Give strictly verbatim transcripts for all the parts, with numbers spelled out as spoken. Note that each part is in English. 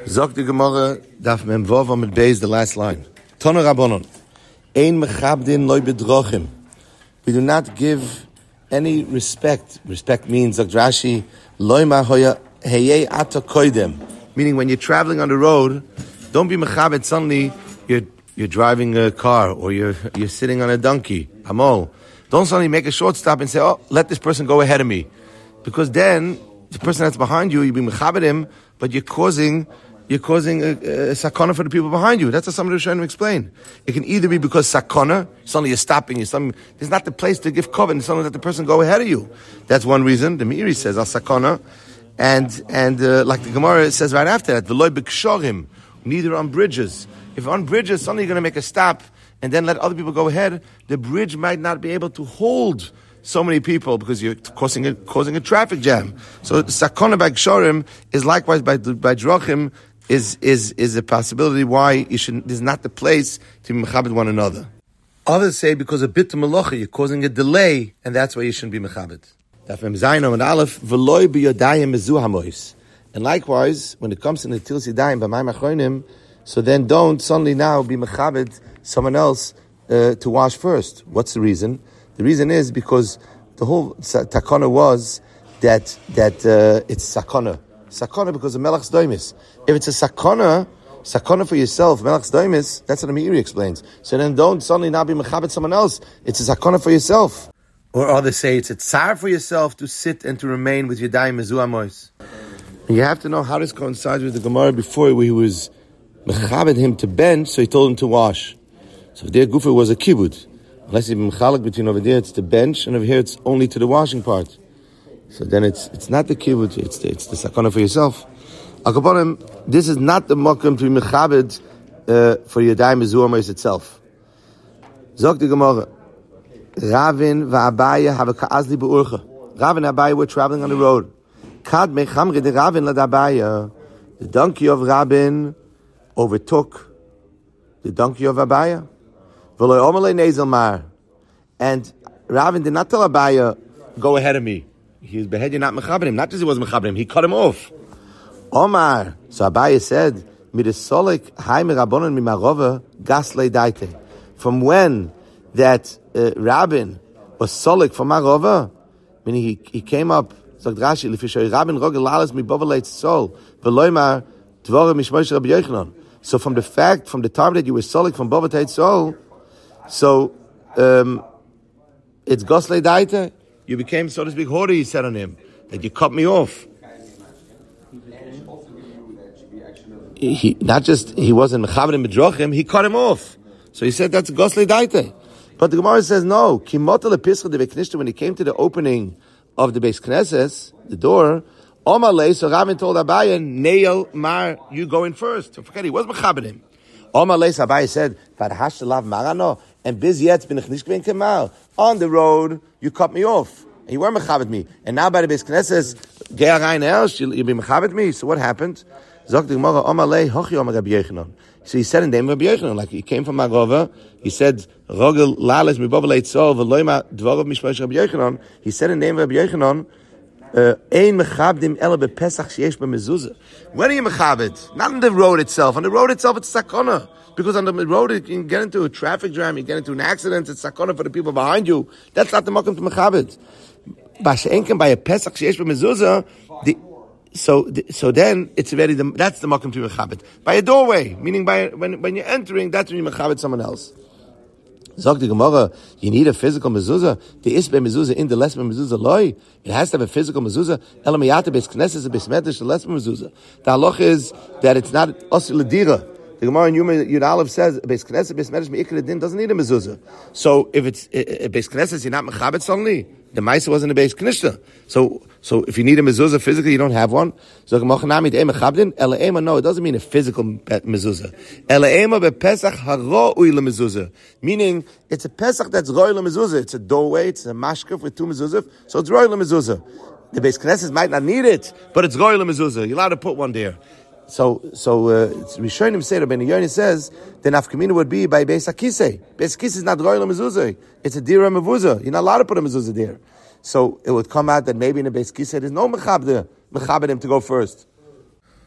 Zok the Gemara daf mem vav mit beis the last line. Tonu Rabbanon. Ein mechabdin loy bedrochim. We do not give any respect. Respect means, Zok Rashi, loy ma hoya heyei ata koidem. Meaning when you're traveling on the road, don't be mechabed suddenly you're you're driving a car or you're you're sitting on a donkey. Amol. Don't suddenly make a short stop and say, oh, let this person go ahead of me. Because then the person that's behind you, you be mechabed him, but you're causing You're causing a, a sakana for the people behind you. That's what somebody was trying to explain. It can either be because sakana, suddenly you're stopping, you're suddenly, it's not the place to give covenant, it's suddenly let the person go ahead of you. That's one reason. The Meiri says, al sakana, and, and, uh, like the Gemara says right after that, v'loy b'kshorim, neither on bridges. If on bridges, suddenly you're going to make a stop, and then let other people go ahead, the bridge might not be able to hold so many people because you're causing a, causing a traffic jam. So sakana by kshorim is likewise by, by drochim, is is is a possibility why you should. This is not the place to be mechabed one another. Others say because a bit of malacha, you're causing a delay, and that's why you shouldn't be mechabed. And aleph v'loy b'yodayim mezuhamois. And likewise, when it comes to netilas yadayim b'mayim achronim, so then don't suddenly now be mechabed someone else uh, to wash first. What's the reason? The reason is because the whole takana was that that uh, it's sakana. Sakana because of melach's doimis. If it's a sakana, sakana for yourself, melach's doimis, that's what the Meiri explains. So then don't suddenly now be mechabed someone else. It's a sakana for yourself. Or others say it's a tsar for yourself to sit and to remain with yadayim mezuamois. You have to know how this coincides with the Gemara before, where he was mechabed him to bench, so he told him to wash. So there gufa was a kibbut. Unless you mechalek between over there, it's the bench, and over here it's only to the washing part. So then it's it's not the kibbutz, it's the, it's the sakana for yourself. Akabonim, this is not the makom to be mechabed uh, for yadayim mezuamois itself. Zok the Gemara, Ravin va'Abaya have a ka'azli be'urcha. Ravin and Abaya were traveling on the road. Kad mechamre de Ravin lad Abaya. The donkey of Ravin overtook the donkey of Abaya. V'lo omelei nezel mar. And Ravin did not tell Abaya, go ahead of me. He was beheading, not mechabed him. Not just he was mechabed him, he cut him off. Omar, so Abaye said, "Midesolik haim rabbonon mimarova gaslei daite." From when that uh, Rabin was solik from Marova, meaning he he came up. Sagt Rashi, "Lefishay Rabin rogel lalas miboveleit sol veloymar dvorim mishmosh Rabbi Yochanan." So from the fact, from the time that you were solik from boveleit sol, so um, it's gaslei daite. You became, so to speak, haughty, he said on him, that you cut me off. He, he not just, he wasn't mechabed him bedrochim, he cut him off. So he said that's gosle daite. But the Gemara says, no, kimota lepischa de beknishta, when he came to the opening of the Beis Knesses, the door, Omar le, so Ravin told Abaya, Neil Mar, you go in first. So forget, he was mechabed him. Omar le, so Abaya said, Farhash lav marano, and biz yet bin chnish gvein kemal. On the road, you cut me off. And you were mechabed me. And now by the Beis Knesses, Ge'ar Ein Elsh, you'll be mechabed me. So what happened? Zok the Gemara, Omar lei, hochi Omar Rabbi Yochanan. So he said in the name of Rabbi Yochanan, like he came from Marova, he said, Rogel lales mibovel eitzol, v'loima dvorov mishmosh Rabbi Yochanan. He said in the name of Rabbi Yochanan, Ein mechabdim ela bepesach sheyesh b'mezuzah. When are you mechabed? Not on the road itself. On the road itself, it's sakana. Because on the road, you can get into a traffic jam, you get into an accident, it's sakana for the people behind you. That's not the makom to mechabed. B'ashenken by a pesach sheyesh b'mezuzah, the So, so then it's very the, that's the makom to mechabed by a doorway, meaning by when when you're entering, that's when you mechabed someone else. Zog the Gemara, you need a physical mezuzah. The isbe mezuzah in the lesbe mezuzah loy. It has to have a physical mezuzah. Elamiyata beis knesses a beis medrash the lesbe mezuzah. The halach is that it's not osil ledira. The Gemara in Yuma Yud Aleph says beis knesses beis medrash meikar din doesn't need a mezuzah. So if it's a beis knesses, you're not mechabed suddenly. The Maisa wasn't a beis knishta. So, so if you need a mezuzah physically, you don't have one. So Ela no, it doesn't mean a physical mezuzah. Ela be pesach haro'ui lemezuzah. Meaning, it's a pesach that's ro'ui lemezuzah. It's a doorway, it's a mashkaf with two mezuzah, so it's ro'ui lemezuzah. The beis knesses might not need it, but it's ro'ui lemezuzah. You're allowed to put one there. So, so uh, Rishonim say, Rabbi Yoni says, the nafkamina would be by Beis Hakisei. Beis Hakisei is not royal mezuzah; it's a dira mevuzah. You're not allowed to put a mezuzah there. So it would come out that maybe in a Beis Hakisei there's no mechabed, mechabed him to go first.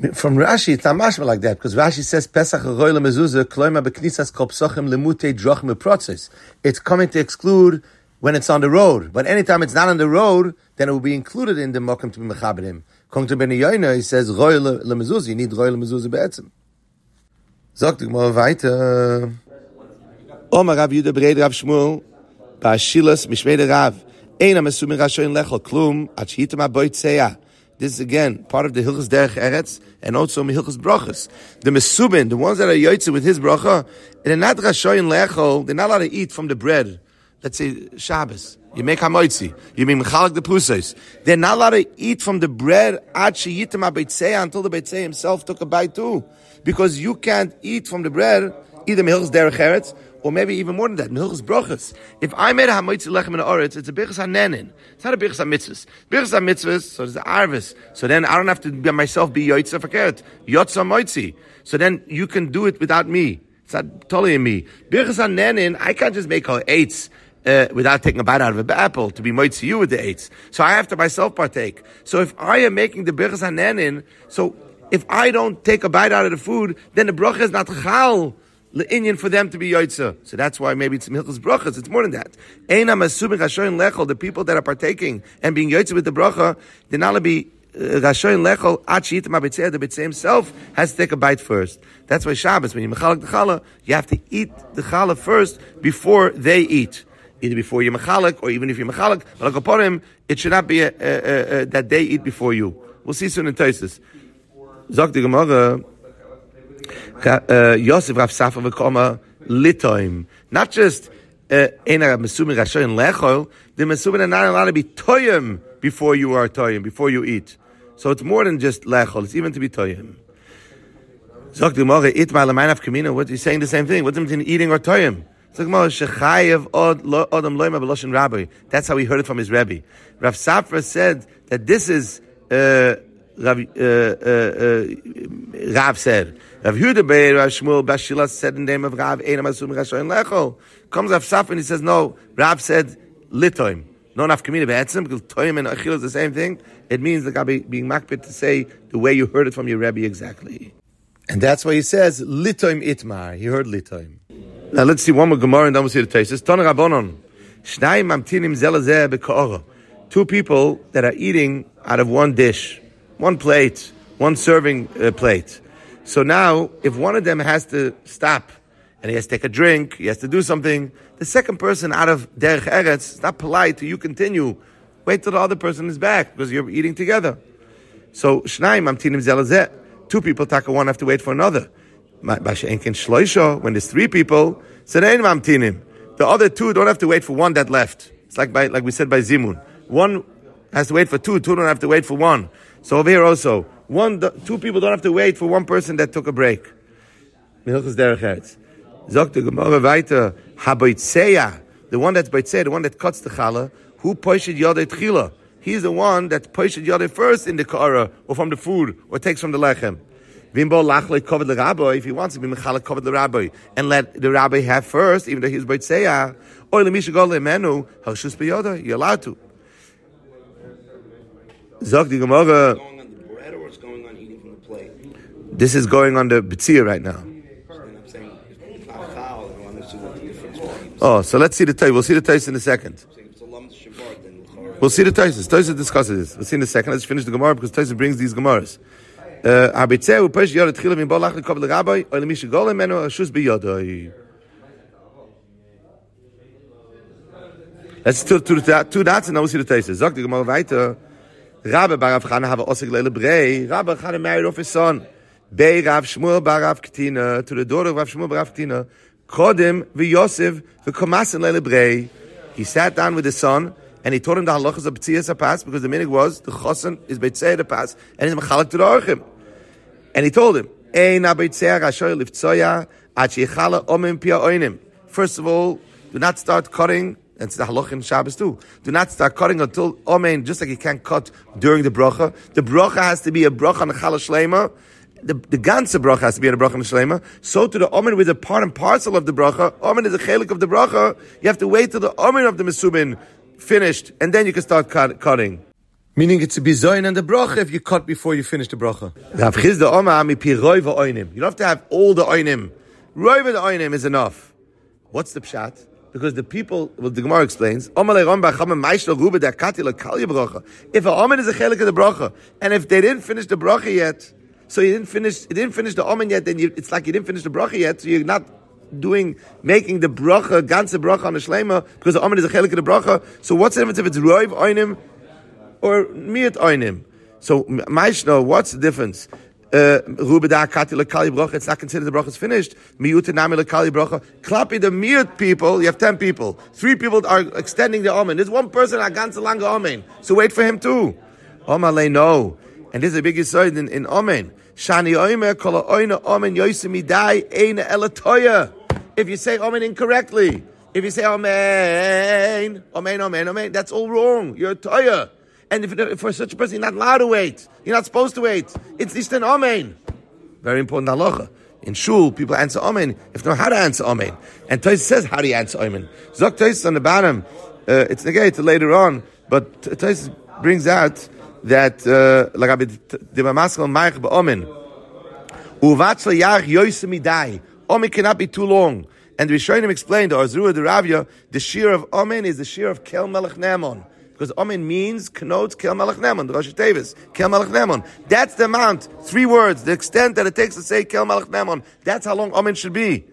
From Rashi, it's not mashma like that, because Rashi says, Pesach Roy Lemezuzah, Kloima Beknisas Kol Psochim Lemute Drachim Protzes. It's coming to exclude when it's on the road. But anytime it's not on the road, then it will be included in the Mokum to be Mechaberim. According to Ben Yoina, he says, Roy Lemezuzah, you need Roy Lemezuzah Be'etzim. Sagt die Gemara weiter. Omar Rav Yehuda Bered Rav Shmuel, Ba'ashilas Mishmei Rav, Eina Mesumin Rashoin Lechol Klum, Ad Shehitam HaBoitzeya. This is again part of the Hilchos Derech Eretz and also Hilchos Brachas. The Mesubin, the ones that are Yoitze with his bracha, they're not Rashoin Lechol, they're not allowed to eat from the bread. Let's say Shabbos. You make hamoitzi. You make mechalak the pusais. They're not allowed to eat from the bread ad sheyitam ha-beitzeya until the beitzeya himself took a bite too. Because you can't eat from the bread, either mehilchos derech eretz, or maybe even more than that, mehilchos brachas. If I made a hamoitzi lechem in the oretz, it's a birchas hanenin. It's not a birchas ha-mitzvahs. Birchas ha-mitzvahs, so there's the arvis. So then I don't have to be myself be yoitza fakert. Yotza moitzi. So then you can do it without me. It's not totally in me. Birchas hanenin, I can't just make her eights. Uh, without taking a bite out of an apple, to be moitzi you with the eights. So I have to myself partake. So if I am making the birchas hanenin, so if I don't take a bite out of the food, then the bracha is not chal le'inyan for them to be yoitza. So that's why maybe it's milchus brachas. It's more than that. Eina masubin rashoin lechol, the people that are partaking and being yoitza with the bracha, they're not to be rashoin lechol ad sheyitam ha-beitzeya. The beitzeya himself has to take a bite first. That's why Shabbos, when you mechalak the challah, you have to eat the challah first before they eat. Either before you're mechalak, or even if you're mechalak, but like it should not be a, a, a, a, that they eat before you. We'll see soon in Tosfos. Zok the Gemara, Yosef Rav Safa v'koma litoim. Not just ena mesumin rashoin lechol. The mesumin are not allowed to be toyim before you are toyim, before you eat. So it's more than just lechol. It's even to be toyim. Zok the Gemara, itma l'maynav kamina. What he's saying the same thing. What's the difference between eating or toyim? That's how he heard it from his Rebbe. Rav Safra said that this is uh, Rav, uh, uh, uh, Rav said. Rav Yehuda Be'er Rav Shmuel Bashilas said in the name of Rav Eina Masum Rashoin Lechol. Comes Rav Safra and he says no. Rav said litoim. No nafkamina be'etzim because toim and achil is the same thing. It means the guy being makbid to say the way you heard it from your Rebbe exactly. And that's why he says litoim itmar. He heard litoim. Now let's see one more Gemara and then we'll see the Tosfos. Tana Rabbanon, Shnai mamtinim zelazeh be'ka'ora. Two people that are eating out of one dish, one plate, one serving uh, plate. So now, if one of them has to stop and he has to take a drink, he has to do something, the second person out of derech eretz, it's not polite to you continue. Wait till the other person is back because you're eating together. So Shnai mamtinim zelazeh. Two people, taka one have to wait for another. When there's three people, so the other two don't have to wait for one that left. It's like by, like we said by Zimun. One has to wait for two, two don't have to wait for one. So over here also, one, two people don't have to wait for one person that took a break. The one that's boitzeya, the one that cuts the challah, who poishid yodei tchila. He's the one that poishid yodei first in the kara, or from the food, or takes from the lechem. If he wants to be mechalek covered the rabbi and let the rabbi have first, even though he's boitzeya, or lemisha go le'menu halshus beyoda, you're allowed to. Zok the Gemara. Going on the bread, or it's going on eating from the plate. This is going on the bitzir right now. So then I'm saying it's not a foul. I don't understand what the difference is. Oh, so let's see the Tosfos. We'll see the Tosfos in a second. We'll see the Tosfos. Tosfos discusses this. We'll see in a second. Let's finish the Gemara because Tosfos brings these Gemaras. Uh, let's to, to, to, two dots and now we'll see the Tosfos. Zok the Gemara weiter. Rabbi bar Rav Chana have osig leile brei. Rabbi Chana married off his son. Bei Rav Shmuel bar Rav Ketina to the daughter of Rav Shmuel bar Rav Ketina. Kodem v'Yosef v'Komasin leile brei. He sat down with his son and he taught him the halachas of B'tziyas HaPas because the minig was the chosen is B'tzei HaPas and he's mechalek to the orchim. And he told him, Eina B'tzei HaRashoy Livtzoya Ad Sheyichala Omim Pia Oinim. First of all, do not start cutting. That's the halach in Shabbos too. Do not start cutting until Omein, just like you can't cut during the bracha. The bracha has to be a bracha on the challah shleima. The, the ganze bracha has to be in a bracha on the shleima. So to the Omein with a part and parcel of the bracha, Omein is a chelik of the bracha. You have to wait till the Omein of the mesubin finished, and then you can start cut, cutting. Meaning it's a bizoin and the bracha if you cut before you finish the bracha. Rav Chizda Omar mi pi roiva oinim. You don't have to have all the oinim. Roiva the oinim is enough. What's the pshat? Because the people, well, the Gemara explains, if a omen is a chelik of the bracha, and if they didn't finish the bracha yet, so you didn't finish, you didn't finish the omen yet, then you, it's like you didn't finish the bracha yet, so you're not doing, making the bracha, ganze bracha on the shleima, because the omen is a chelik of the bracha. So what's the difference if it's roiv oinim or miat oinim? So, Maishno, what's the difference? Rubeda kati lekali bracha. It's not considered the bracha is finished. Miyuta nami lekali bracha. Klapi the miyut people. You have ten people. Three people are extending the omen. There's one person a ganze lange omen. So wait for him too. Omalei no. And this is a big yisoid in, in omen. Shani oimer kol oina omen yoisemidai eina elatoya. If you say omen incorrectly, if you say omen, omen, omen, omen, that's all wrong. You're a toya. And if, if for such a person, you're not allowed to wait. You're not supposed to wait. It's just an amen. Very important halacha. In shul, people answer amen if they know how to answer amen. And Tais says, how do you answer amen? Zok Tais on the bottom, uh, it's negated later on, but Tais brings out that, like I the Maskal Maich ba'amen. Uvatzla yach yoisemidai. Amen cannot be too long. And the Rishonim explained, or Zerua the Ravya, the shear of amen is the shear of Kel Melech Ne'amon. Because Amen means, connotes Kel Melech Ne'amon, the Rosh Tevis, Kel Melech Ne'amon. That's the amount, three words, the extent that it takes to say Kel Melech Ne'amon. That's how long Amen should be.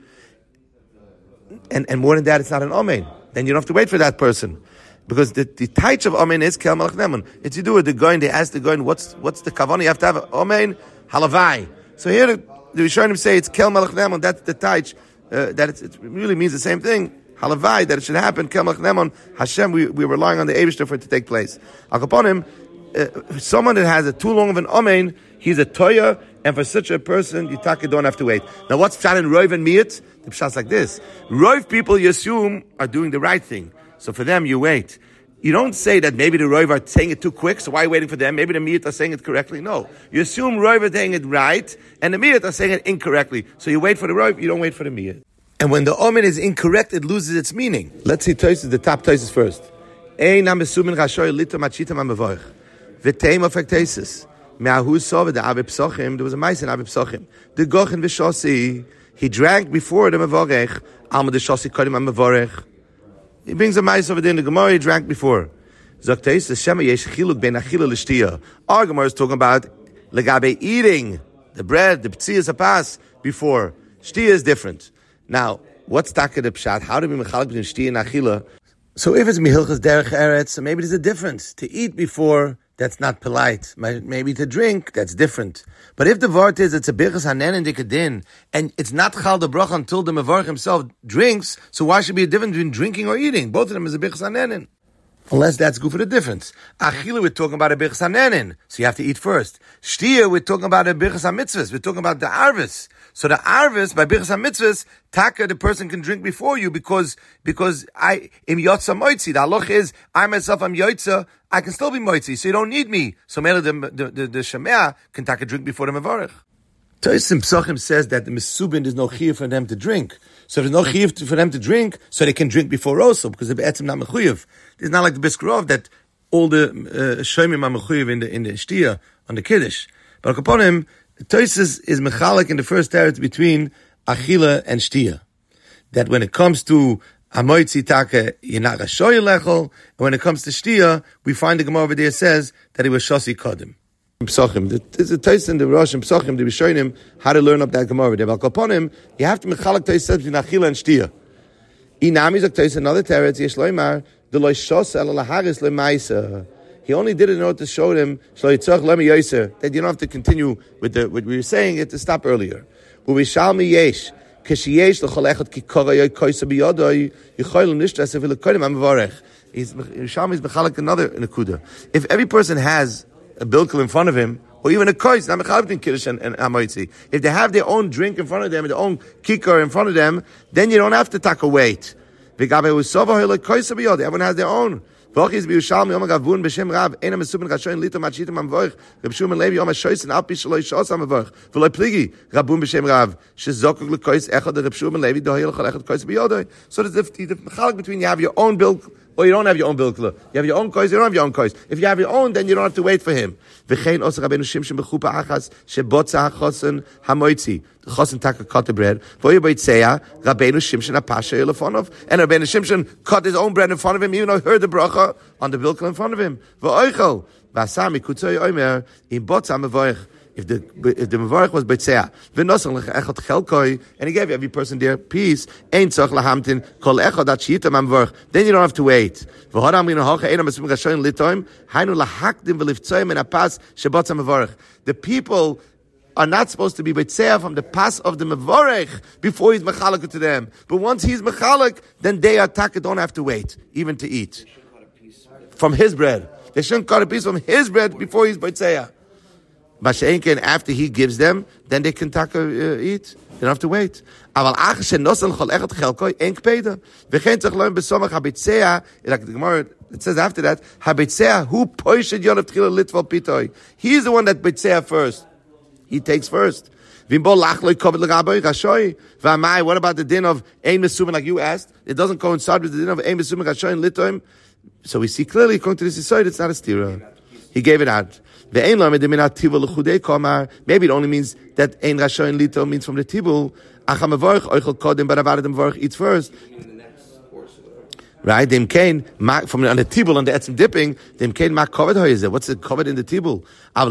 And and more than that, it's not an Amen. Then you don't have to wait for that person. Because the, the taich of Amen is Kel Melech Ne'amon. It's you do it, the Goin, they ask the Goin, what's what's the kavanah? You have to have Amen, halavai. So here, the, the Rishonim say it's Kel Melech Ne'amon, that's the taich, uh, that it's, it really means the same thing. Halavai, that it should happen, Kel Melech Ne'amon, Hashem, we, we're relying on the Eibishter for it to take place. Akaponim, uh, someone that has a too long of an Amen, he's a Toya, and for such a person, you taka don't have to wait. Now what's Pshat in Roiv and Miyat? The Pshat's like this. Roiv people, you assume, are doing the right thing. So for them, you wait. You don't say that maybe the Roiv are saying it too quick, so why are you waiting for them? Maybe the Miyat are saying it correctly. No. You assume Roiv are saying it right, and the Miyat are saying it incorrectly. So you wait for the Roiv, you don't wait for the Miyat. And when the omen is incorrect, it loses its meaning. Let's see Tosis, the top Tosis first. Ein amesumin rashoy lito machitam amavorch. V'teim ofek Tosis. Me'ahu sov the Abe Psochim. There was a mice in Abe Psochim. The Gochin v'shosi. He drank before the Mavorech. Alma the shosi kodim amavorech. He brings a mice over there in the Gemara. He drank before. Zok Tosis shema yesh chiluk ben achila l'shtiya. Our Gemara is talking about legabe eating the bread, the ptzias apas before. Shtiya is different. Now, what's taka the pshat? How do we mechalek between shti and achila? So if it's mihilchas derech eretz, so maybe there's a difference. To eat before, that's not polite. Maybe to drink, that's different. But if the vart is, it's a birchas hanen and dikadin, and it's not chal the bracha until the mevarch himself drinks, so why should be a difference between drinking or eating? Both of them is a birchas hanen. Unless that's good for the difference. Achila, we're talking about a birchas hanenin, so you have to eat first. Shtia, we're talking about a birchas hamitzvahs. We're talking about the arvis. So the arvis by birchas hamitzvahs, taka, the person can drink before you because because I im yotza moitzi. The halach is I myself am yotza. I can still be moitzi, so you don't need me. So maybe the the the, the shemea can taka drink before the mevarech. Tosim Psochim says that the Mesubin is no chiyuv for them to drink. So if there's no chiyuv for them to drink, so they can drink before also, because the be'etzim not mechuyuv. It's not like the Biskrov that all the shoymim are mechuyuv in the in the shtia on the kiddush. But upon him, Tosis is mechalik in the first teretz between achila and shtia. That when it comes to amoitzi taka, you're not rashoy lechol, and when it comes to shtia, we find the Gemara over there says that it was shosi kodim. Psochim. There's a taste in the Rosh and Psochim to be showing him how to learn up that Gemara. But upon him, you have to mechalak taste between achila and shtia. Inami zok taste another teretz yesh loymar the loy shos el laharis lemaisa. He only did it in order to show them shlo yitzach lemi yoser that you don't have to continue with the what we were saying it to stop earlier. But we shall me yesh kishiyesh lechol echad kikara yoy koisa biyodoy yichoyel nishtas evil kodim amavarech. He's Shalmi is mechalak another nekuda. If every person has a bilkel in front of him, or even a kois, not mechalak between kiddush and, and amoitzi. If they have their own drink in front of them, their own kikar in front of them, then you don't have to take a wait. Everyone has their own. V'ochis b'Yushalmi Yom Gavun b'Shem Rav Eina Mesubin Rashoyin Lito Machitim Amvorich Reb Shimon Levi Yom HaShoysin Al Pi Shaloi Shos Amvorich V'loi Pligi Rabun b'Shem Rav Shezokuk L'Kois Echad Reb Shimon Levi Dohei L'Chol Echad Kois B'Yodoi. So there's the mechalak between you have your own bilk or you don't have your own bilkla. You have your own kois, you don't have your own kois. If you have your own, then you don't have to wait for him. V'chein osa Rabbeinu Shimshon b'chupa achas shebotza hachosen hamoitzi. The chosen taka cut the bread. V'oyu b'itzeya Rabbeinu Shimshon apasha elefonov. And Rabbeinu Shimshon cut his own bread in front of him, even though he heard the bracha on the bilkla in front of him. V'oichel v'asami kutzoy oimer im botza mevoich. If the if the mevarich was b'tzeah, v'nosach echad chelkoi, and he gave every person their piece, ein tzach lahamtin kol echad at shiitam mevarich. Then you don't have to wait. V'hodam min hacha einam esum gashoin litoim hainu lahakdim v'liftzoim en apas shebatza mevarich. The people are not supposed to be b'tzeah from the pas of the mevarich before he's mechalek to them. But once he's mechalek, then they attack. Don't have to wait even to eat from his bread. They shouldn't cut a piece from his bread before he's b'tzeah. Masha'enken, after he gives them, then they can taka, uh, eat. They don't have to wait. Aval ach shenosel chol echad chelkoi en kpeda. V'chein tzach loim besomach habitzea. Like the Gemara, it says after that, habitzea hu poished yonav tchila litval pitoi. He's the one that bitzea first. He takes first. V'imbo lach loy kovet l'gaboy rashoy. V'amai, what about the din of ein mesumen like you asked? It doesn't coincide with the din of ein mesumen rashoy and litoim. So we see clearly, according to this side, it's not a stira. He gave it out. Maybe it only means that ein rashoin lito means from the tibul. But the eats first. Right? Dem kain from on the tibul on the etzim dipping. Dem kain mak covered hoizer. What's it covered in the tibul?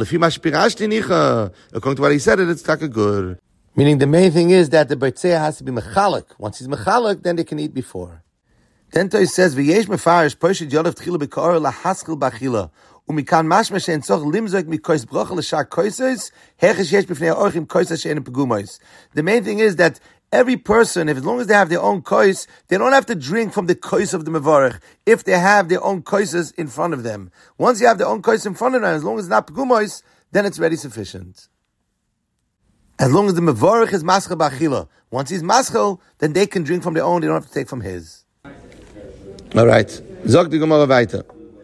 According to what he said, it's taka good. Meaning the main thing is that the beitzeh has to be mechalek. Once he's mechalek, then they can eat before. Then he says, "V'yesh mefarish poshid yodav tchila b'kor lahaskil b'achila." Umikan mashma shein tzog limzok mikois brocha l'shar koises hechesh yesh b'fnei orchim koises shein pegumois. The main thing is that every person, if as long as they have their own kois, they don't have to drink from the kois of the mevarich. If they have their own koises in front of them, once you have their own kois in front of them, as long as it's not pegumois, then it's already sufficient. As long as the mevarich is maschel b'achila, once he's maschel, then they can drink from their own. They don't have to take from his. All right. Zog die Gemara weiter.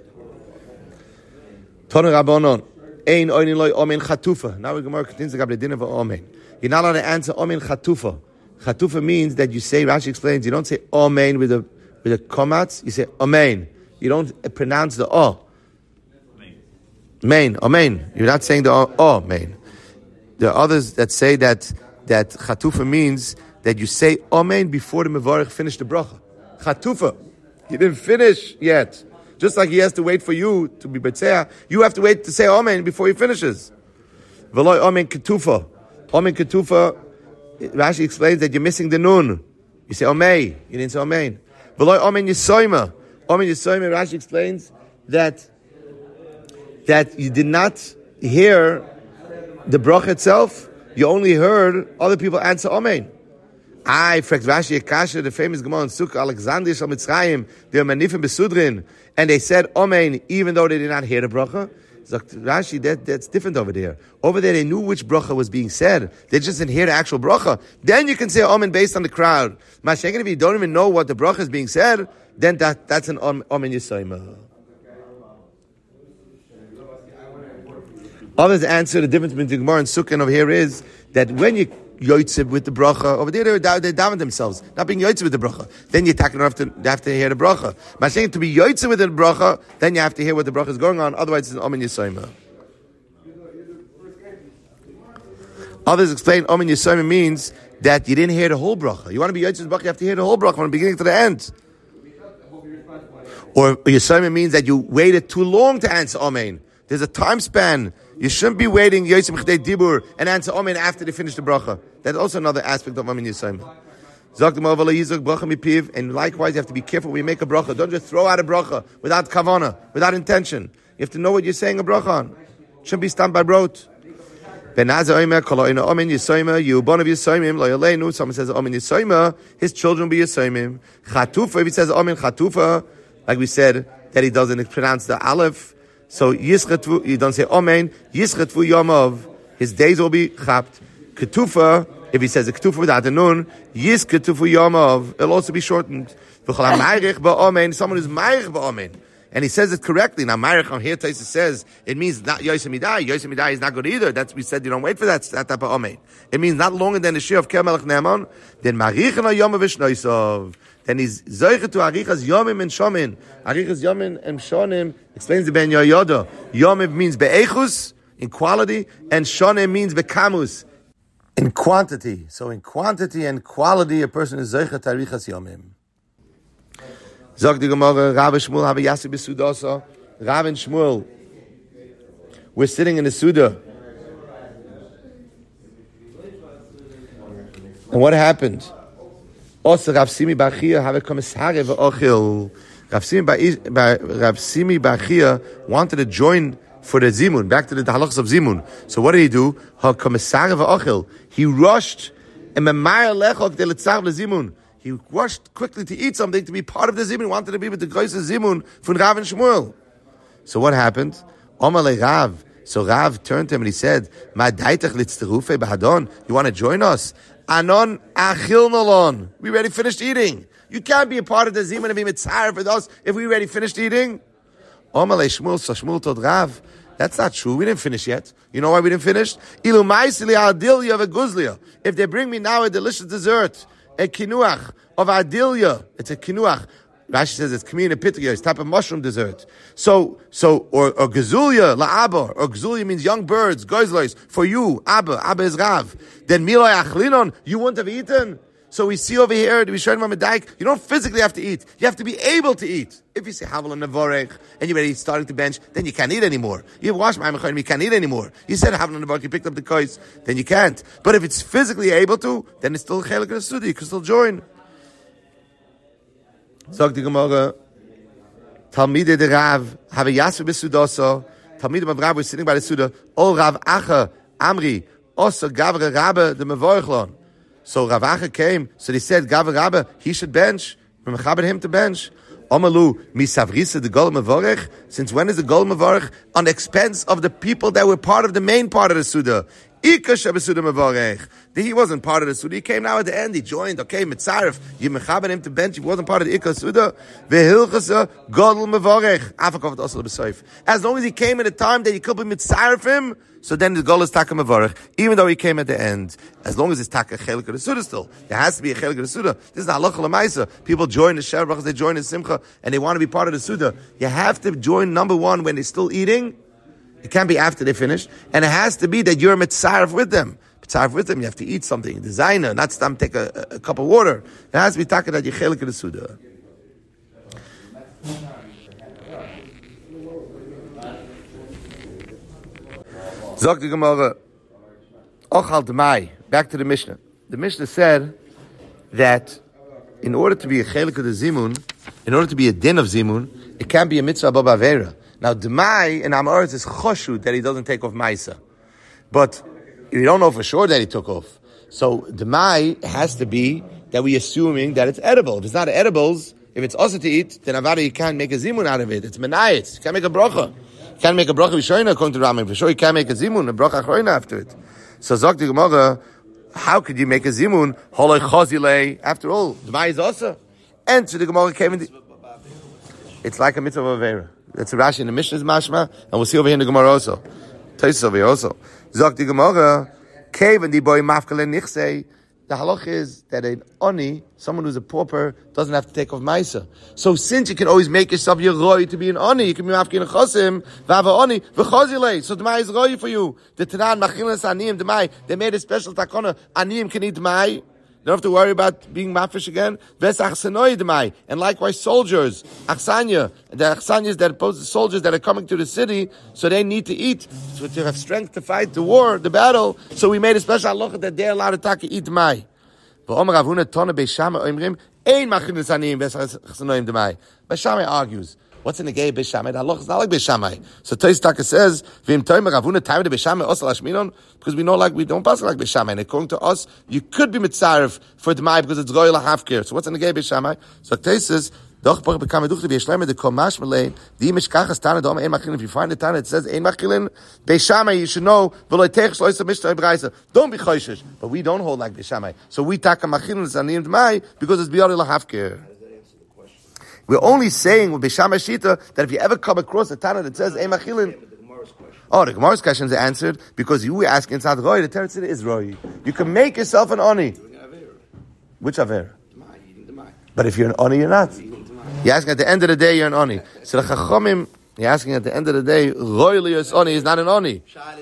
Tonu Rabbanon. Ein oinin loy omen chatufa. Now the Gemara continues about the dinner of omen. You're not allowed to answer omen chatufa. Chatufa means that you say, Rashi explains, you don't say omen with a with a komatz, you say omen. You don't pronounce the o. Main, omen. You're not saying the o, o main. There are others that say that that chatufa means that you say omen before the mevarich finish the bracha. Chatufa. He didn't finish yet. Just like he has to wait for you to be B'tzeah, you have to wait to say Amen before he finishes. V'loi Amen Ketufa. Amen Ketufa, Rashi explains that you're missing the Nun. You say Amen. You didn't say Amen. V'loi Amen Yisoima. Amen Yisoima, Rashi explains that, that you did not hear the bracha itself. You only heard other people answer Amen. I fragt Rashi Akasha, the famous Gemara in Sukkah, Alexander Shal Mitzrayim, they were manifim besudrin, and they said Amen, even though they did not hear the bracha. So Rashi, that, that's different over there. Over there, they knew which bracha was being said. They just didn't hear the actual bracha. Then you can say Amen based on the crowd. Mashiach, if you don't even know what the bracha is being said, then that, that's an Amen Yisayma. Others answer the difference between the Gemara and Sukkah over here is that when you yotzib with the bracha, over there they they daven themselves, not being yotzib with the bracha. Then you don't have to have to hear the bracha. But saying to be yotzib with the bracha, then you have to hear what the bracha is going on. Otherwise, it's an Amen Yisayma. Others explain Amen Yisayma means that you didn't hear the whole bracha. You want to be yotzib with the bracha, you have to hear the whole bracha from the beginning to the end. Or Yisayma means that you waited too long to answer Amen. There's a time span. You shouldn't be waiting Yosem Chdei Dibur and answer Amen after they finish the bracha. That's also another aspect of Amen Yisayim. And likewise, you have to be careful when you make a bracha. Don't just throw out a bracha without kavana, without intention. You have to know what you're saying a bracha on. It shouldn't be stand by rote. Someone says Amen Yisayim, his children will be Yisayim. Chatufa, if he says Amen Chatufa, like we said, that he doesn't pronounce the aleph. So Yischatvu, you don't say Amen. Yischatvu Yomov, his days will be chapt. Ketufa, if he says a ketufa without the nun, Yischatvu Yomov, it'll also be shortened. Someone who's ma'arich ba'amen, and he says it correctly. Now ma'arich on here, Taisa says it means not Yosem Midai. Yosem Midai is not good either. That's we said you don't wait for that that type of amen. It means not longer than the shir of Kel Melech Ne'eman. Then ma'arich on Yomov v'shnoisov. then he's Zoiche to Arichas Yomim and Shomin. Arichas Yomim and Shonim explains the Ben Yoyoda. Yomim means be'echus, in quality, and Shonim means be'kamus, in quantity. So in quantity and quality, a person is Zoiche to Arichas Yomim. Zog the Gemara, Rav and Shmuel have a Yasi b'Sudasa. Rav and Shmuel, we're sitting in the Suda. And what happened? Also, Rav Simi Bachia have a commissary v'ochil. Rav Simi Bachia wanted to join for the Zimun, back to the halachas of Zimun. So what did he do? Ha commissary v'ochil. He rushed and memar lechok de letzar leZimun. He rushed quickly to eat something to be part of the Zimun. He wanted to be with the Grois Zimun from Rav and Shmuel. So what happened? Omar Rav. So Rav turned to him and he said, "Ma daitach litzterufe bahadon? You want to join us? Anon achil nolon. We already finished eating. You can't be a part of the Zimun and be mitzvah with us if we already finished eating." Omar Shmuel. So Shmuel told Rav, "That's not true. We didn't finish yet. You know why we didn't finish? Ilu ma'isili adilya v'guzlia. If they bring me now a delicious dessert, a kinuach of adilya, it's a kinuach." Rashi says it's kamina pitya, it's type of mushroom dessert. So, so, or, or gezulia, la'aba, or gezulia means young birds, goizlois, for you, abba, abba is Rav. Then miloi achlinon, you wouldn't have eaten. So we see over here, we show him Madaik, you don't physically have to eat, you have to be able to eat. If you say havel and nevorech, and you're already starting to bench, then you can't eat anymore. You have washed my and you can't eat anymore. You said havel and nevorech, you picked up the kois, then you can't. But if it's physically able to, then it's still chelik and sudi, you can still join. Sagt die Gemara, Talmide de Rav, have a Yasser b'Sudoso, Talmide of Rav was sitting by the Suda, O Rav Acha, Amri, Osa Gavre Rabbe, the Mevorchlon. So Rav Acha came, so they said, Gavre Rabbe, he should bench, we mechaber him to bench. Omalu, Misavrisa, the Gol Mevorech, since when is the Gol Mevorech? On the expense of the people that were part of the main part of the Suda. He wasn't part of the Suda. He came now at the end. He joined. Okay, Mitzaref. You mechaber him to bench. He wasn't part of the Ikka Suda. Vehilchasa Godel Mevorech. Afakov also the As long as he came at a time that you could be Mitzaref him, so then the Gol is Taka Mevorech. Even though he came at the end, as long as it's Taka Chelik of the Suda still, there has to be a Chelik of the Suda. This is the Halacha L'Maisa. People join the Shev they join the Simcha, and they want to be part of the Suda. You have to join number one when they're still eating. It can't be after they finish. And it has to be that you're mitzaref with them. Mitzaref with them, you have to eat something. Designer, not stam take a, a, a cup of water. It has to be taka that you chelik in the Suda. Zog the Gemara, Ochal Demai, back to the Mishnah. The Mishnah said that in order to be a chelik of the Zimun, in order to be a din of Zimun, it can't be a mitzvah above Avera. Now, Demai in Amoritz is choshu that he doesn't take off Maisa. But we don't know for sure that he took off. So, Demai has to be that we're assuming that it's edible. If it's not edibles, if it's also to eat, then Avada, you can't make a zimun out of it. It's menayitz. You can't make a bracha. You can't make a bracha v'shoyna according to Rambam. For sure, you can't make a zimun, a bracha achroina after it. So, Zok the Gemara, how could you make a zimun? Holoi chazilei. After all, Demai is also. And so the Gemara came in the... It's like a mitzvah of Avera. That's a Rashi in the Mishnah's mashma, and we'll see over here in the Gemara also. Taisus over here also. Zok the Gemara, cave and the boy mafkalen nichsei. The halach is that an oni, someone who's a pauper, doesn't have to take off maisa. So since you can always make yourself your roi to be an oni, you can be mafkin chosim, v'ava oni, v'chozile. So the is roi for you. The Tanan machilas aniyim demai. They made a special takona. Aniyim can eat demai. You don't have to worry about being mafish again. And likewise, soldiers, achsanya, the achsanyas that oppose the soldiers that are coming to the city, so they need to eat, so to have strength to fight the war, the battle. So we made a special halacha that they're allowed to eat mai. Beishamai argues. What's in the gay Beishamai? The halacha is not like Beishamai. So Tais Taka says, because we know like we don't pass like Beishamai. And according to us, you could be mitzaref for Demai because it's royal hafkir. So what's in the gay Beishamai? So Tais says, if you find the Tana, it says, Ein Machilin, Beishamai, you should know, don't be choishish. But we don't hold like Beishamai. So we take a Machilin Zanim Demai because it's beyond hafkir. We're only saying with Beishamai Shita that if you ever come across a Tana that says Ein Machilin, oh, the Gemara's questions are answered because you were asking inside Roy, the Teretz is Roy. You can make yourself an Oni. Which Aver? But if you're an oni, you're not. You're asking at the end of the day, you're an oni. So the Chachomim, you're asking at the end of the day, royally as oni is not an oni.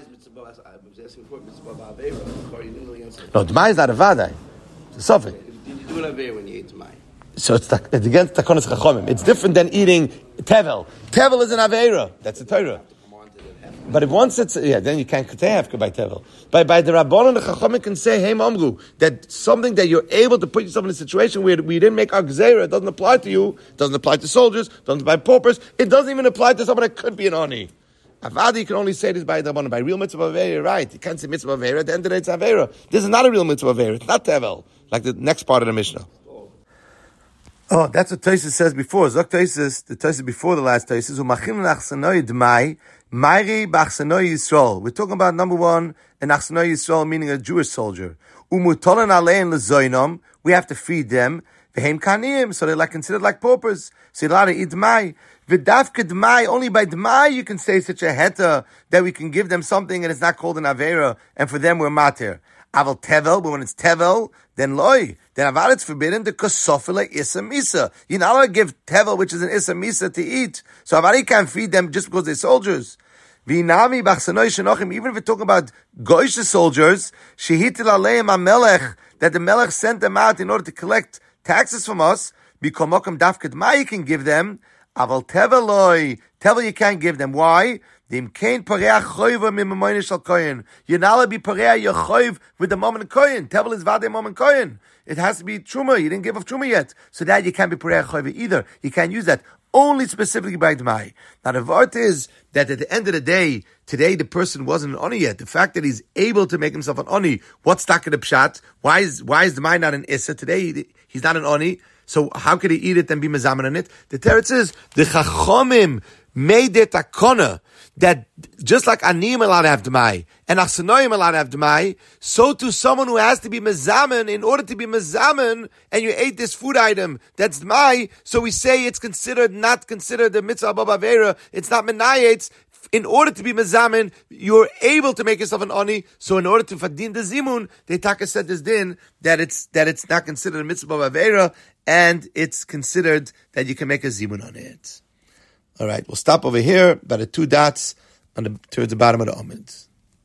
No, Dmai is not a Vadai. It's a Sofik. Did you do an Aveira when you ate Dmai? So it's, it's against Takonis Chachomim. It's different than eating Tevel. Tevel is an Aveira. That's a Torah. But if once it's, yeah, then you can't say Hefker by Tevel. By, by the Rabbanon, the Chachomim can say, hey, Mamru, that something that you're able to put yourself in a situation where we didn't make our Gzeira, it doesn't apply to you, it doesn't apply to soldiers, it doesn't apply to paupers, it doesn't even apply to someone that could be an Oni. Avadi, you can only say this by the Rabbanon. By real mitzvah Aveira, right? You can't say mitzvah Aveira, at the end of the day it's Aveira. This is not a real mitzvah Aveira, it's not Tevel, like the next part of the Mishnah. Oh, that's what Tosfos says before. Zok Tosfos, the Tosfos before the last Tosfos, Umachim nachsanoi d'mai, Mairi b'achsanoi Yisrael. We're talking about number one, an achsanoi Yisrael, meaning a Jewish soldier. Umutolan alein lezoinom, we have to feed them. V'heim kaniyim, so they're like considered like paupers. So you're allowed to eat d'mai. V'davka d'mai, only by d'mai you can say such a heta that we can give them something and it's not called an avera, and for them we're mater. Aval tevel, but when it's tevel, then loy. Then aval it's forbidden to kosofele isa misa. You're not allowed to give tevel, which is an isa misa, to eat. So aval you can't feed them just because they're soldiers. V'inami b'achsanoi shenochim, even if we're talking about goyish soldiers, shehitil aleim ha-melech, that the melech sent them out in order to collect taxes from us, b'komokum dafket ma you can give them, aval tevel loy, tevel you can't give them. Why? You're not allowed to be pareah your choiv with the mom and kohen. Tevel is vade mom and kohen. It has to be truma. You didn't give up truma yet, so that you can't be pareah choiv either. You can't use that only specifically by d'mai. Now the vart is that at the end of the day, today the person wasn't an oni yet. The fact that he's able to make himself an oni, what's taka the pshat? Why is why is d'mai not an issa today? He's not an oni. So how could he eat it and be mezaman on it? The teretz is the chachomim made it a kona that just like anim allowed to have d'mai and achsanoim allowed to have d'mai, so to someone who has to be mezaman, in order to be mezaman, and you ate this food item that's d'mai, so we say it's considered not considered the mitzvah above avera. It's not menayetes. In order to be mezamen, you're able to make yourself an oni. So in order to fadin the zimun, the taka said this din that it's that it's not considered a mitzvah of avera, and it's considered that you can make a zimun on it. All right, we'll stop over here by the two dots on the towards the bottom of the omid.